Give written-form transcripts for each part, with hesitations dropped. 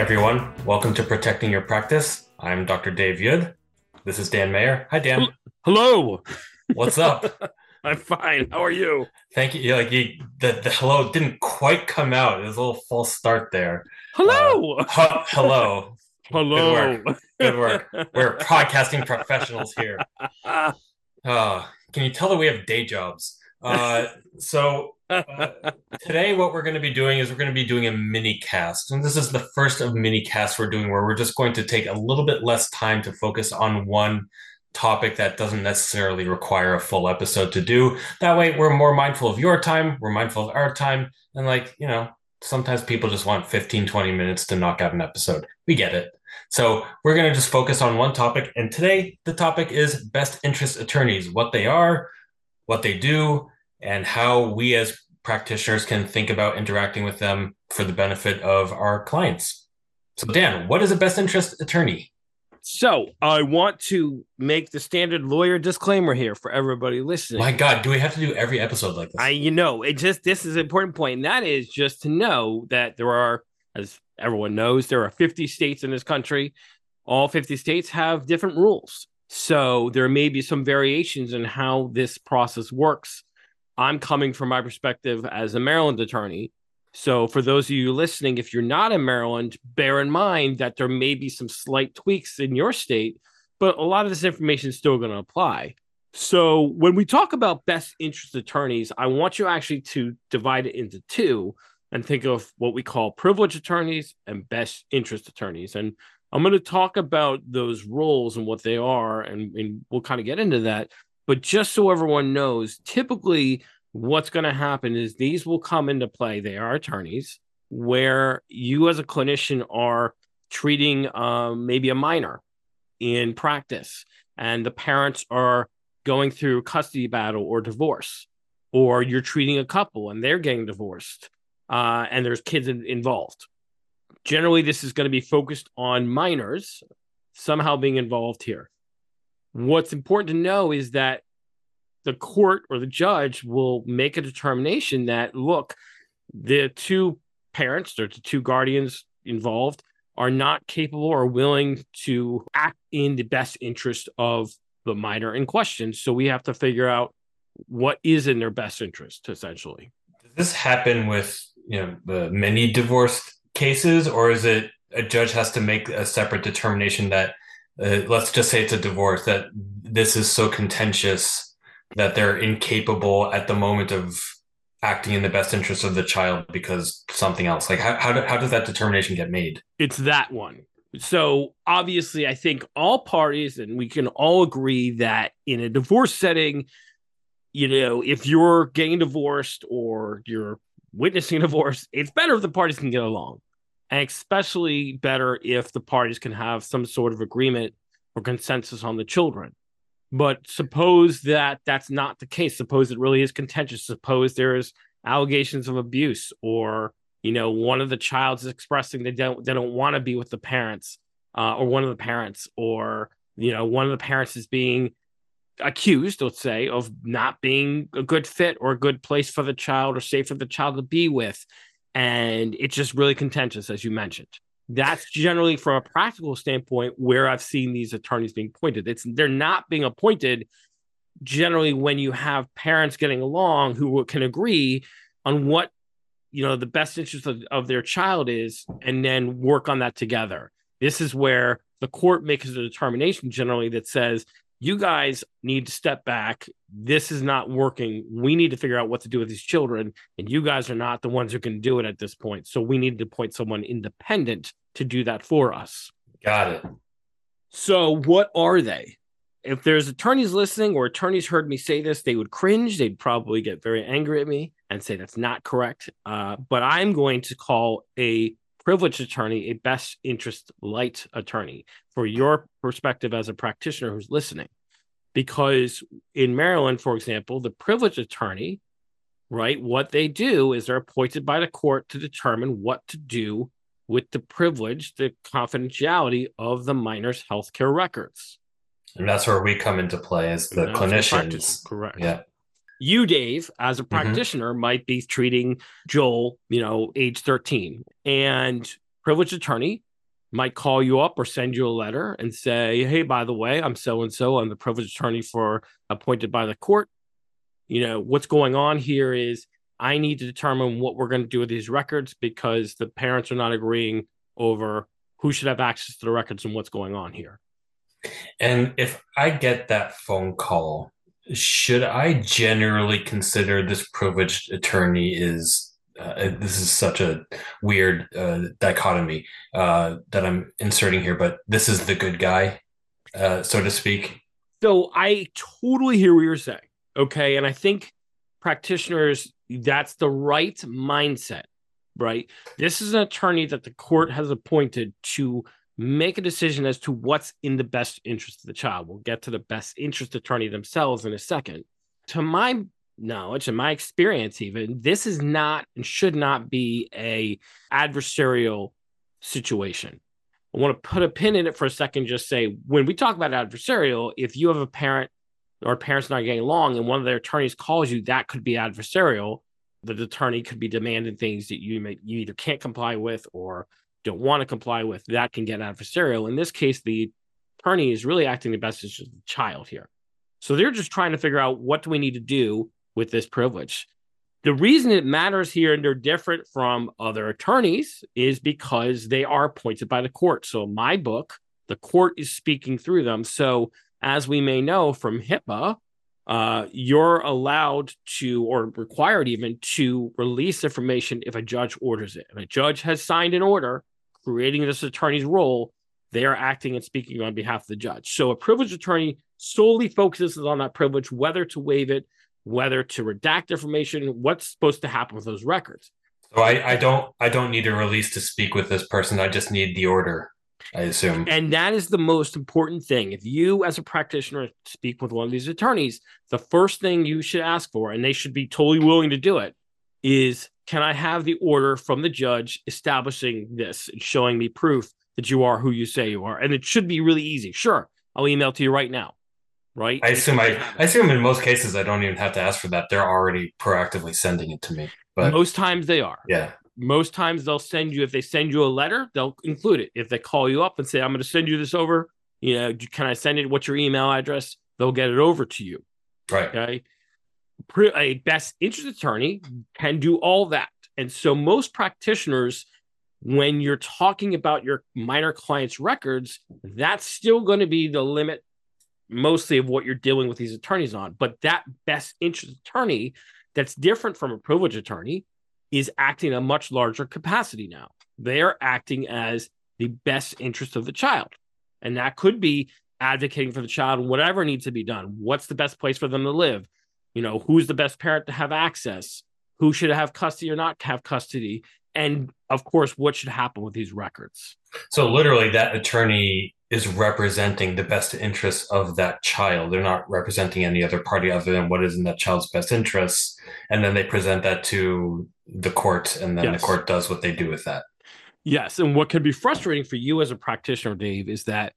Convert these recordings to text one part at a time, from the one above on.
everyone. Welcome to Protecting Your Practice. I'm Dr. Dave Yud. This is Dan Mayer. Hi, Dan. Hello. What's up? I'm fine. How are you? Thank you. The hello didn't quite come out. It was a little false start there. Hello. Hello. Good Hello. work. Good work. We're podcasting professionals here. Can you tell that we have day jobs? So today what we're going to be doing is we're going to be doing a mini cast. And this is the first of mini casts we're doing where we're just going to take a little bit less time to focus on one topic that doesn't necessarily require a full episode to do. That way we're more mindful of your time, we're mindful of our time, and sometimes people just want 15, 20 minutes to knock out an episode. We get it. So we're going to just focus on one topic. And today the topic is best interest attorneys, what they are, what they do, and how we as practitioners can think about interacting with them for the benefit of our clients. So Dan, what is a best interest attorney? So I want to make the standard lawyer disclaimer here for everybody listening. My God, do we have to do every episode like this? This is an important point, and that is just to know that there are, as everyone knows, there are 50 states in this country. All 50 states have different rules. So there may be some variations in how this process works. I'm coming from my perspective as a Maryland attorney. So for those of you listening, if you're not in Maryland, bear in mind that there may be some slight tweaks in your state, but a lot of this information is still going to apply. So when we talk about best interest attorneys, I want you actually to divide it into two and think of what we call privileged attorneys and best interest attorneys. And I'm going to talk about those roles and what they are, and we'll kind of get into that. But just so everyone knows, typically what's going to happen is these will come into play. They are attorneys where you as a clinician are treating maybe a minor in practice, and the parents are going through custody battle or divorce, or you're treating a couple and they're getting divorced, and there's kids involved. Generally, this is going to be focused on minors somehow being involved here. What's important to know is that the court or the judge will make a determination that, look, the two parents or the two guardians involved are not capable or willing to act in the best interest of the minor in question. So we have to figure out what is in their best interest, essentially. Does this happen with, the many divorced cases, or is it a judge has to make a separate determination that, let's just say it's a divorce, that this is so contentious that they're incapable at the moment of acting in the best interest of the child because something else? Like how does that determination get made? It's that one. So obviously, I think all parties, and we can all agree that in a divorce setting, if you're getting divorced or you're witnessing a divorce, it's better if the parties can get along, and especially better if the parties can have some sort of agreement or consensus on the children. But suppose that that's not the case. Suppose it really is contentious. Suppose there's allegations of abuse, or one of the child is expressing they don't want to be with the parents, or one of the parents, or one of the parents is being accused, let's say, of not being a good fit or a good place for the child or safe for the child to be with, and it's just really contentious, as you mentioned. That's generally, from a practical standpoint, where I've seen these attorneys being appointed. They're not being appointed generally when you have parents getting along who can agree on what the best interest of their child is, and then work on that together. This is where the court makes a determination generally that says, you guys need to step back. This is not working. We need to figure out what to do with these children, and you guys are not the ones who can do it at this point. So we need to appoint someone independent to do that for us. Got it. So what are they? If there's attorneys listening, or attorneys heard me say this, they would cringe. They'd probably get very angry at me and say that's not correct. But I'm going to call a privileged attorney a best interest light attorney for your perspective as a practitioner who's listening. Because in Maryland, for example, the privileged attorney, right, what they do is they're appointed by the court to determine what to do with the privilege, the confidentiality of the minor's healthcare records. And that's where we come into play as the clinicians. Correct. Yeah. You, Dave, as a practitioner, might be treating Joel, age 13, and privileged attorney might call you up or send you a letter and say, hey, by the way, I'm so-and-so. I'm the privileged attorney appointed by the court. What's going on here is I need to determine what we're going to do with these records because the parents are not agreeing over who should have access to the records and what's going on here. And if I get that phone call, should I generally consider this privileged attorney this is such a weird dichotomy that I'm inserting here, but this is the good guy, so to speak. So I totally hear what you're saying. Okay. And I think practitioners, that's the right mindset, right? This is an attorney that the court has appointed to make a decision as to what's in the best interest of the child. We'll get to the best interest attorney themselves in a second. To my knowledge and my experience, even, this is not and should not be a adversarial situation. I want to put a pin in it for a second. Just say, when we talk about adversarial, if you have a parent or parents not getting along and one of their attorneys calls you, that could be adversarial. The attorney could be demanding things that you either can't comply with or don't want to comply with. That can get adversarial. In this case, the attorney is really acting in the best interest of the child here. So they're just trying to figure out, what do we need to do with this privilege? The reason it matters here and they're different from other attorneys is because they are appointed by the court. So in my book, the court is speaking through them. So as we may know from HIPAA, you're allowed to, or required even, to release information if a judge orders it. If a judge has signed an order creating this attorney's role, they are acting and speaking on behalf of the judge. So a privileged attorney solely focuses on that privilege, whether to waive it, whether to redact information, what's supposed to happen with those records. So I don't need a release to speak with this person. I just need the order, I assume. And that is the most important thing. If you, as a practitioner, speak with one of these attorneys, the first thing you should ask for, and they should be totally willing to do it, is, can I have the order from the judge establishing this and showing me proof that you are who you say you are? And it should be really easy. Sure, I'll email to you right now. Right? I assume in most cases I don't even have to ask for that. They're already proactively sending it to me. But most times they are. Yeah. Most times they'll send you, if they send you a letter, they'll include it. If they call you up and say, I'm going to send you this over, can I send it? What's your email address? They'll get it over to you. Right. Okay. A best interest attorney can do all that. And so most practitioners, when you're talking about your minor client's records, that's still going to be the limit mostly of what you're dealing with these attorneys on. But that best interest attorney that's different from a privileged attorney is acting in a much larger capacity now. They're acting as the best interest of the child. And that could be advocating for the child, whatever needs to be done. What's the best place for them to live? Who's the best parent to have access? Who should have custody or not have custody? And of course, what should happen with these records? So literally that attorney is representing the best interests of that child. They're not representing any other party other than what is in that child's best interests. And then they present that to the court, and then the court does what they do with that. Yes. And what can be frustrating for you as a practitioner, Dave, is that,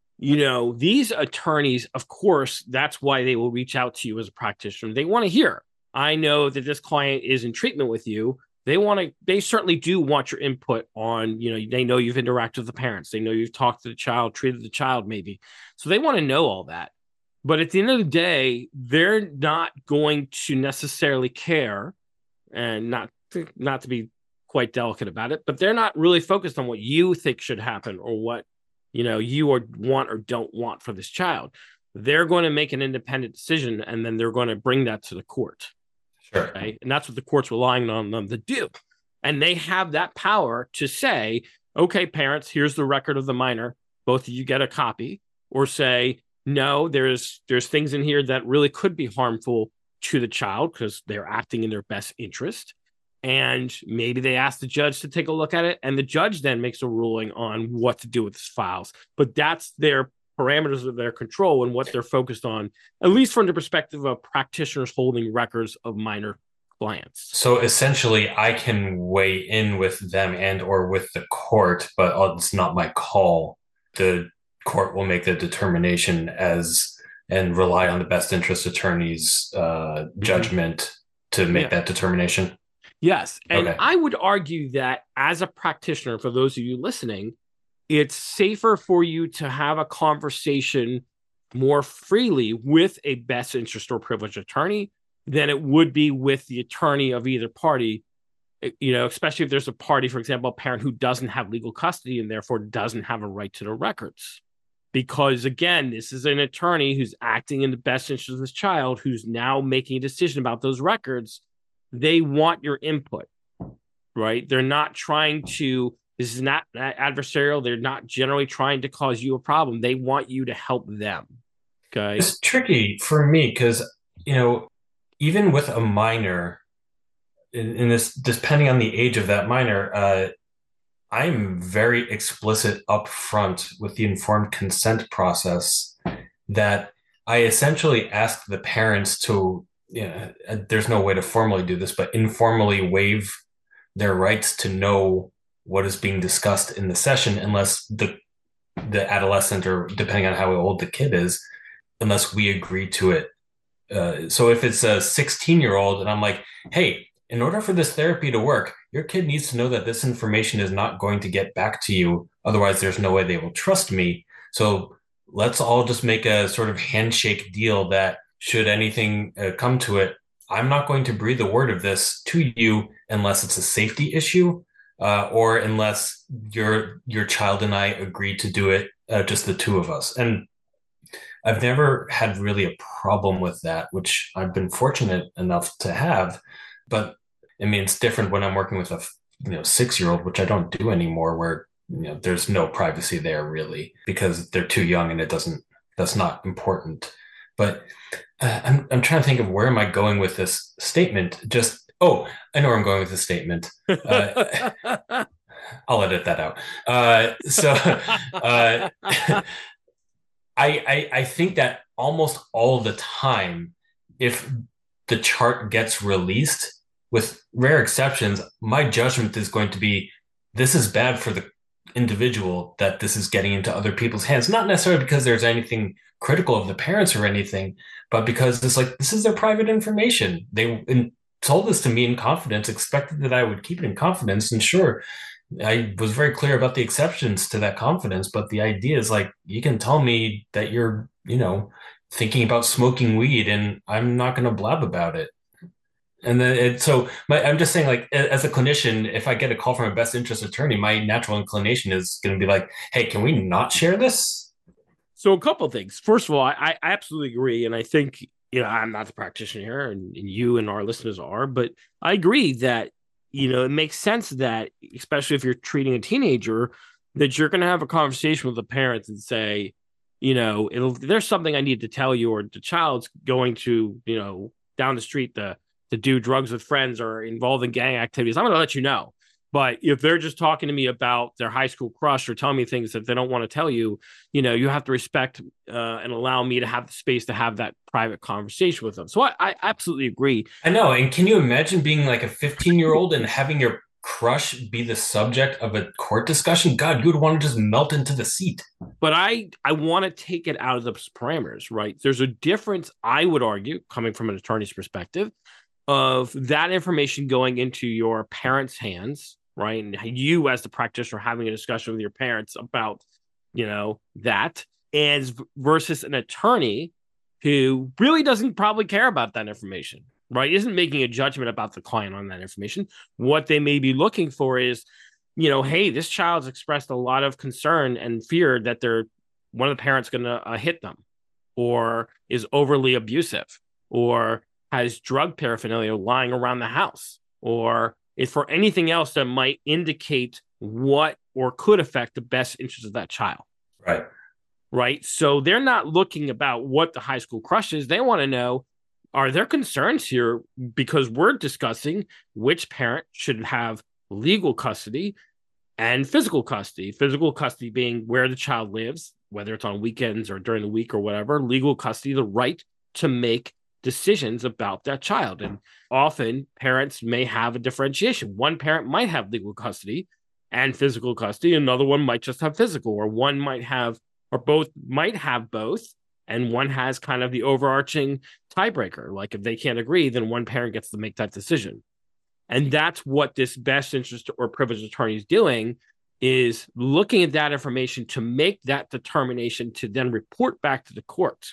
these attorneys, of course, that's why they will reach out to you as a practitioner. They want to hear, I know that this client is in treatment with you. They certainly do want your input on, they know you've interacted with the parents. They know you've talked to the child, treated the child maybe. So they want to know all that. But at the end of the day, they're not going to necessarily care, and not to be quite delicate about it, but they're not really focused on what you think should happen or what, you want or don't want for this child. They're going to make an independent decision, and then they're going to bring that to the court. Sure. Okay? And that's what the court's relying on them to do. And they have that power to say, okay, parents, here's the record of the minor. Both of you get a copy, or say, no, there's things in here that really could be harmful to the child because they're acting in their best interest. And maybe they ask the judge to take a look at it, and the judge then makes a ruling on what to do with his files. But that's their parameters of their control and what they're focused on, at least from the perspective of practitioners holding records of minor clients. So essentially, I can weigh in with them and or with the court, but it's not my call. The court will make the determination and rely on the best interest attorney's judgment to make that determination. Yes. And I would argue that as a practitioner, for those of you listening, it's safer for you to have a conversation more freely with a best interest or privileged attorney than it would be with the attorney of either party, especially if there's a party, for example, a parent who doesn't have legal custody and therefore doesn't have a right to the records. Because again, this is an attorney who's acting in the best interest of this child, who's now making a decision about those records. They want your input, right? They're not trying to, this is not adversarial. They're not generally trying to cause you a problem. They want you to help them. Okay. It's tricky for me because, even with a minor, in this, depending on the age of that minor, I'm very explicit up front with the informed consent process that I essentially ask the parents to, there's no way to formally do this, but informally waive their rights to know what is being discussed in the session, unless the adolescent, or depending on how old the kid is, unless we agree to it. So if it's a 16-year-old and I'm like, hey, in order for this therapy to work, your kid needs to know that this information is not going to get back to you. Otherwise, there's no way they will trust me. So let's all just make a sort of handshake deal that should anything come to it, I'm not going to breathe a word of this to you unless it's a safety issue, or unless your child and I agree to do it, just the two of us. And I've never had really a problem with that, which I've been fortunate enough to have. But I mean, it's different when I'm working with a 6-year-old, which I don't do anymore, where there's no privacy there really because they're too young and that's not important. But I'm trying to think of where am I going with this statement. I know where I'm going with this statement. I'll edit that out. I think that almost all the time, if the chart gets released, with rare exceptions, my judgment is going to be, this is bad for the individual that this is getting into other people's hands. Not necessarily because there's anything critical of the parents or anything, but because it's like, this is their private information. They told this to me in confidence, expected that I would keep it in confidence. And sure, I was very clear about the exceptions to that confidence, but the idea is like, you can tell me that you're, thinking about smoking weed and I'm not going to blab about it. And then, I'm just saying, like, as a clinician, if I get a call from a best interest attorney, my natural inclination is going to be like, hey, can we not share this? So a couple of things. First of all, I absolutely agree. And I think, I'm not the practitioner here, and you and our listeners are, but I agree that, it makes sense that, especially if you're treating a teenager, that you're going to have a conversation with the parents and say, there's something I need to tell you, or the child's going to, down the street to do drugs with friends or involved in gang activities, I'm going to let you know. But if they're just talking to me about their high school crush or telling me things that they don't want to tell you, you have to respect and allow me to have the space to have that private conversation with them. So I absolutely agree. I know. And can you imagine being like a 15-year-old and having your crush be the subject of a court discussion? God, you would want to just melt into the seat. But I want to take it out of those parameters, right? There's a difference, I would argue, coming from an attorney's perspective, of that information going into your parents' hands, right? And you as the practitioner having a discussion with your parents about, that, as versus an attorney who really doesn't probably care about that information, right? Isn't making a judgment about the client on that information. What they may be looking for is, hey, this child's expressed a lot of concern and fear that one of the parents going to hit them, or is overly abusive, or has drug paraphernalia lying around the house, or if for anything else that might indicate what or could affect the best interest of that child. Right. Right. So they're not looking about what the high school crush is. They want to know, are there concerns here? Because we're discussing which parent should have legal custody and physical custody. Physical custody being where the child lives, whether it's on weekends or during the week or whatever. Legal custody, the right to make decisions about that child. And often parents may have a differentiation. One parent might have legal custody and physical custody. Another one might just have physical, or one might have, or both might have both. And one has kind of the overarching tiebreaker. Like if they can't agree, then one parent gets to make that decision. And that's what this best interest or privileged attorney is doing, is looking at that information to make that determination to then report back to the court.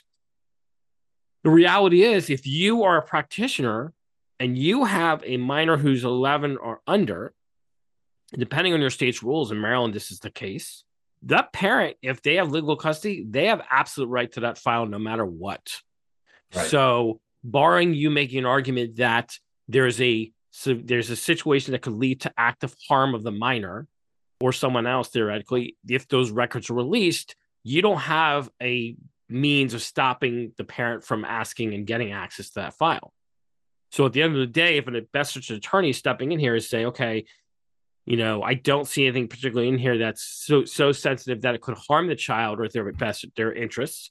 The reality is, if you are a practitioner and you have a minor who's 11 or under, depending on your state's rules, in Maryland, this is the case, that parent, if they have legal custody, they have absolute right to that file no matter what. Right. So barring you making an argument that there's a situation that could lead to active harm of the minor or someone else, theoretically, if those records are released, you don't have a means of stopping the parent from asking and getting access to that file. So at the end of the day, if an best interest attorney is stepping in here is saying, okay, I don't see anything particularly in here that's so sensitive that it could harm the child or their interests,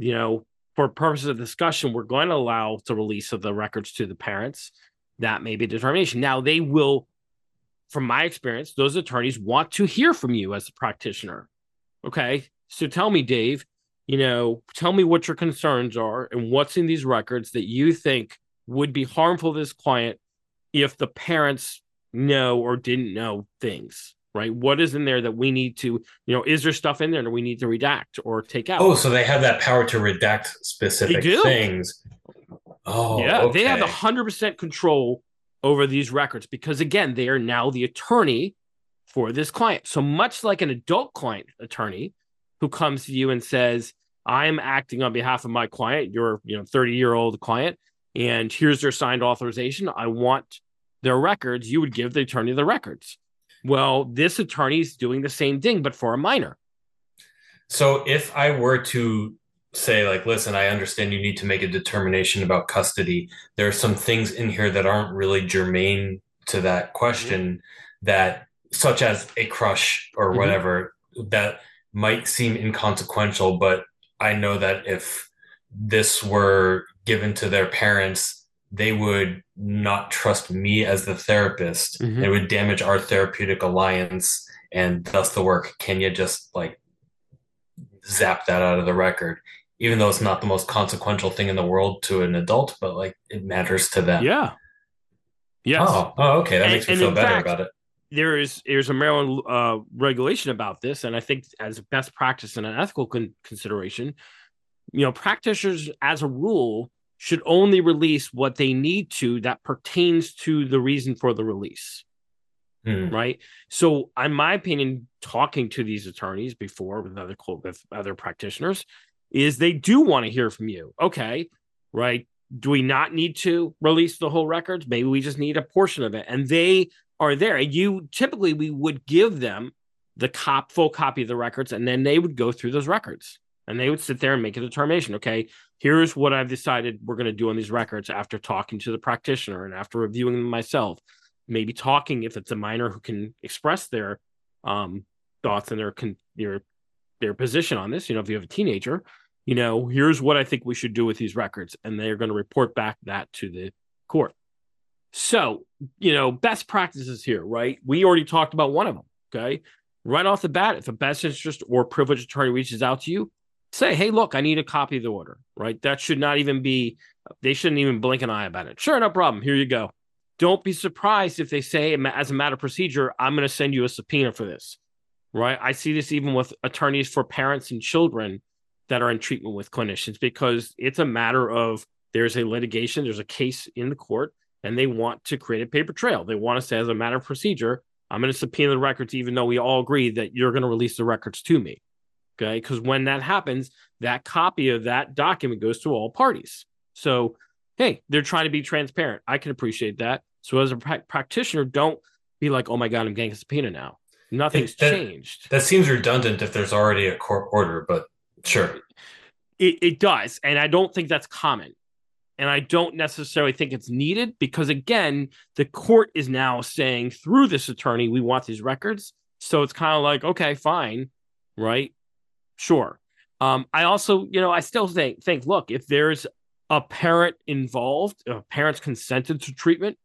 for purposes of discussion, we're going to allow the release of the records to the parents. That may be a determination. Now, they will, from my experience, those attorneys want to hear from you as a practitioner. Okay, so tell me, Dave, tell me what your concerns are and what's in these records that you think would be harmful to this client if the parents know or didn't know things, right? What is in there that we need to, is there stuff in there that we need to redact or take out? Oh, so they have that power to redact specific things. Oh, yeah. Okay. They have 100% control over these records because, again, they are now the attorney for this client. So much like an adult client attorney who comes to you and says, I'm acting on behalf of my client, your 30-year-old client, and here's their signed authorization. I want their records. You would give the attorney the records. Well, this attorney is doing the same thing, but for a minor. So if I were to say, like, listen, I understand you need to make a determination about custody. There are some things in here that aren't really germane to that question, that, such as a crush or whatever, that might seem inconsequential, but I know that if this were given to their parents, they would not trust me as the therapist. It would damage our therapeutic alliance and thus the work. Can you just zap that out of the record? Even though it's not the most consequential thing in the world to an adult, but it matters to them. Yeah. Yes. Oh, okay. That makes me feel better about it. There's a Maryland regulation about this, and I think as a best practice and an ethical consideration, practitioners, as a rule, should only release what they need to that pertains to the reason for the release. Right. So, in my opinion, talking to these attorneys before with other practitioners is they do want to hear from you. Okay. Right. Do we not need to release the whole records? Maybe we just need a portion of it. And they are there. And we would give them the full copy of the records, and then they would go through those records and they would sit there and make a determination. Okay, here's what I've decided we're going to do on these records after talking to the practitioner and after reviewing them myself. Maybe talking, if it's a minor who can express their thoughts and their position on this. If you have a teenager, here's what I think we should do with these records, and they're going to report back that to the court. So, best practices here, right? We already talked about one of them. Okay, right off the bat, if a best interest or privileged attorney reaches out to you, say, hey, look, I need a copy of the order. Right? That should not even be. They shouldn't even blink an eye about it. Sure, no problem. Here you go. Don't be surprised if they say, as a matter of procedure, I'm going to send you a subpoena for this, right? I see this even with attorneys for parents and children that are in treatment with clinicians, because it's a matter of there's a litigation, there's a case in the court, and they want to create a paper trail. They want to say, as a matter of procedure, I'm going to subpoena the records, even though we all agree that you're going to release the records to me, okay? Because when that happens, that copy of that document goes to all parties. So, hey, they're trying to be transparent. I can appreciate that. So as a practitioner, don't be like, oh my God, I'm getting a subpoena now. Nothing's changed. That seems redundant if there's already a court order, but sure. It does. And I don't think that's common. And I don't necessarily think it's needed because, again, the court is now saying through this attorney, we want these records. So it's kind of like, okay, fine. Right. Sure. I also, I still think, look, if there's a parent involved, a parent's consented to treatment,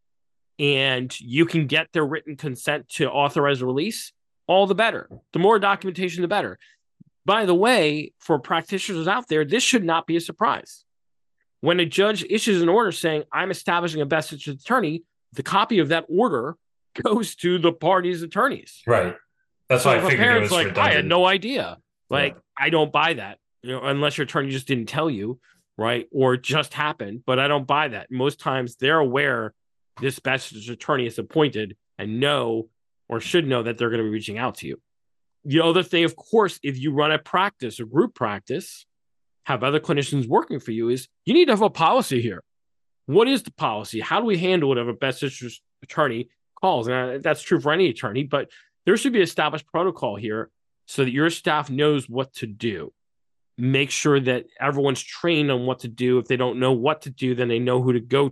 and you can get their written consent to authorize a release, all the better. The more documentation, the better. By the way, for practitioners out there, this should not be a surprise. When a judge issues an order saying, I'm establishing a best interest attorney, the copy of that order goes to the party's attorneys. Right. That's why So I if a figured it parent's was like, I had redundant. no idea, Yeah. like, I don't buy that, unless your attorney just didn't tell you, right? Or it just happened, but I don't buy that. Most times they're aware this specialist attorney is appointed and know or should know that they're going to be reaching out to you. The other thing, of course, if you run a practice, a group practice, have other clinicians working for you, is you need to have a policy here. What is the policy? How do we handle it if a best interest attorney calls? And that's true for any attorney, but there should be established protocol here so that your staff knows what to do. Make sure that everyone's trained on what to do. If they don't know what to do, then they know who to go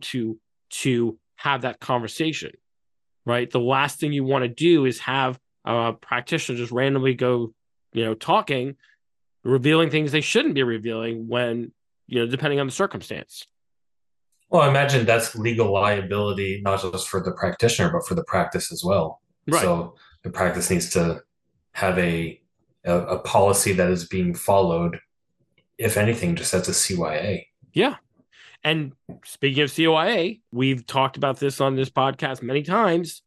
to have that conversation, right? The last thing you want to do is have a practitioner just randomly go, talking, revealing things they shouldn't be revealing when, depending on the circumstance. Well, I imagine that's legal liability, not just for the practitioner, but for the practice as well. Right. So the practice needs to have a policy that is being followed, if anything, just as a CYA. Yeah. And speaking of CYA, we've talked about this on this podcast many times.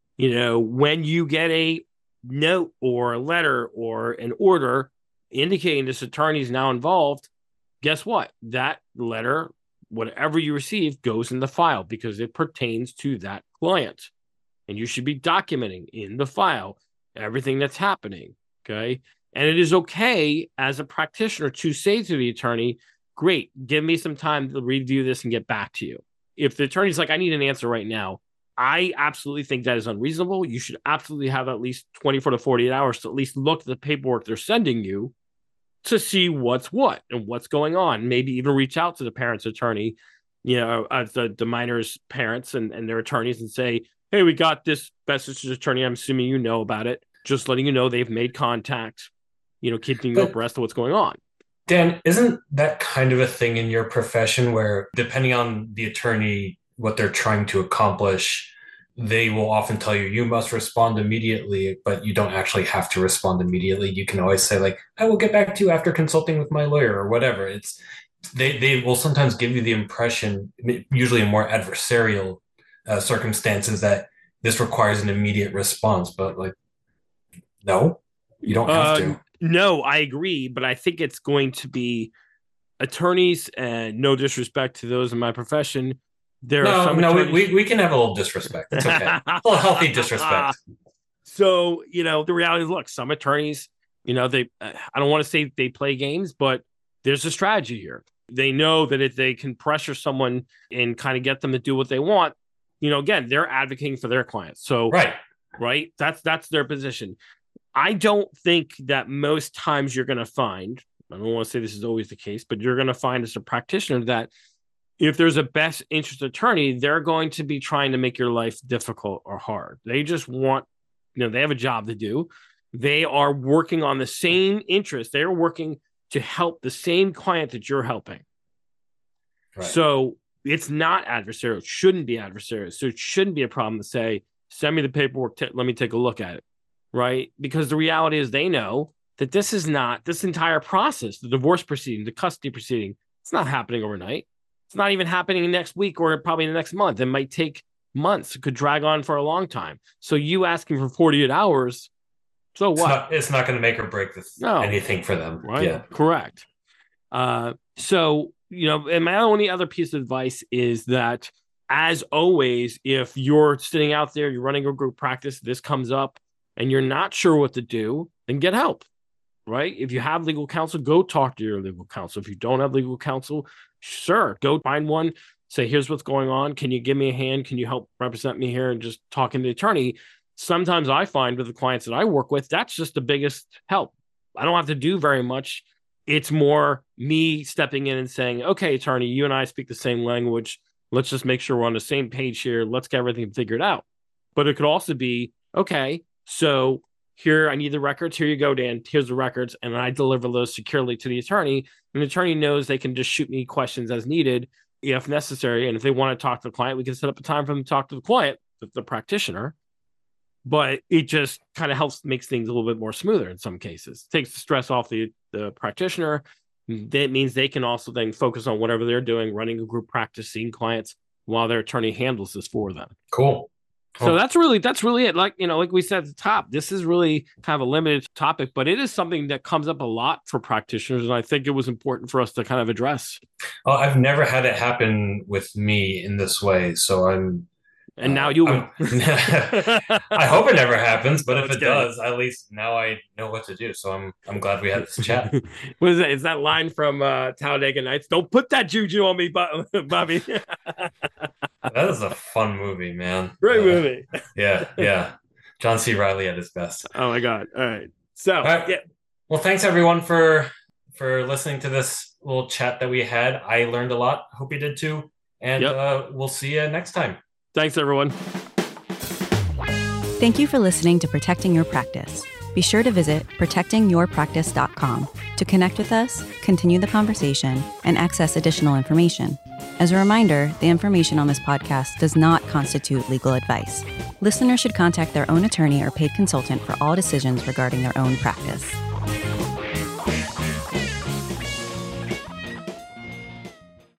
When you get a note or a letter or an order indicating this attorney is now involved, guess what? That letter, whatever you receive, goes in the file because it pertains to that client. And you should be documenting in the file everything that's happening. Okay. And it is okay as a practitioner to say to the attorney, great, give me some time to review this and get back to you. If the attorney's like, I need an answer right now, I absolutely think that is unreasonable. You should absolutely have at least 24 to 48 hours to at least look at the paperwork they're sending you to see what's what and what's going on. Maybe even reach out to the parent's attorney, the minor's parents and their attorneys and say, hey, we got this best interest attorney. I'm assuming you know about it. Just letting you know they've made contact, keeping you abreast of what's going on. Dan, isn't that kind of a thing in your profession where, depending on the attorney, what they're trying to accomplish, they will often tell you must respond immediately, but you don't actually have to respond immediately. You can always say, like, I will get back to you after consulting with my lawyer or whatever. They will sometimes give you the impression, usually in more adversarial circumstances, that this requires an immediate response, but like, no, you don't have to. No, I agree, but I think it's going to be attorneys, and no disrespect to those in my profession. We can have a little disrespect. It's okay. A little healthy disrespect. So, the reality is, look, some attorneys, I don't want to say they play games, but there's a strategy here. They know that if they can pressure someone and kind of get them to do what they want, again, they're advocating for their clients. So, right, that's their position. I don't think that most times you're going to find, I don't want to say this is always the case, but you're going to find as a practitioner that if there's a best interest attorney, they're going to be trying to make your life difficult or hard. They just want, they have a job to do. They are working on the same interest. They're working to help the same client that you're helping. Right. So it's not adversarial. It shouldn't be adversarial. So it shouldn't be a problem to say, send me the paperwork. Let me take a look at it. Right. Because the reality is they know that this entire process, the divorce proceeding, the custody proceeding, it's not happening overnight. It's not even happening next week or probably the next month. It might take months. It could drag on for a long time. So you asking for 48 hours, so what? It's not going to make or break anything for them. Right? Yeah. Correct. So, and my only other piece of advice is that, as always, if you're sitting out there, you're running a group practice, this comes up and you're not sure what to do, then get help. Right? If you have legal counsel, go talk to your legal counsel. If you don't have legal counsel, sure, go find one. Say, here's what's going on. Can you give me a hand? Can you help represent me here? And just talking to the attorney. Sometimes I find with the clients that I work with, that's just the biggest help. I don't have to do very much. It's more me stepping in and saying, okay, attorney, you and I speak the same language. Let's just make sure we're on the same page here. Let's get everything figured out. But it could also be, okay, so here, I need the records. Here you go, Dan. Here's the records. And I deliver those securely to the attorney. And the attorney knows they can just shoot me questions as needed if necessary. And if they want to talk to the client, we can set up a time for them to talk to the client, the practitioner. But it just kind of helps makes things a little bit more smoother in some cases. Takes the stress off the practitioner. That means they can also then focus on whatever they're doing, running a group practice, seeing clients while their attorney handles this for them. Cool. So that's really it. Like, like we said at the top, this is really kind of a limited topic, but it is something that comes up a lot for practitioners. And I think it was important for us to kind of address. I've never had it happen with me in this way. So and now you will. I hope it never happens, but if it does, at least now I know what to do. So I'm glad we had this chat. What is that? Is that line from Talladega Nights? Don't put that juju on me, Bobby. That is a fun movie, man. Great movie. Yeah. John C. Reilly at his best. Oh my God. All right. So, yeah. Well, thanks everyone for listening to this little chat that we had. I learned a lot. Hope you did too. And we'll see you next time. Thanks, everyone. Thank you for listening to Protecting Your Practice. Be sure to visit protectingyourpractice.com to connect with us, continue the conversation, and access additional information. As a reminder, the information on this podcast does not constitute legal advice. Listeners should contact their own attorney or paid consultant for all decisions regarding their own practice.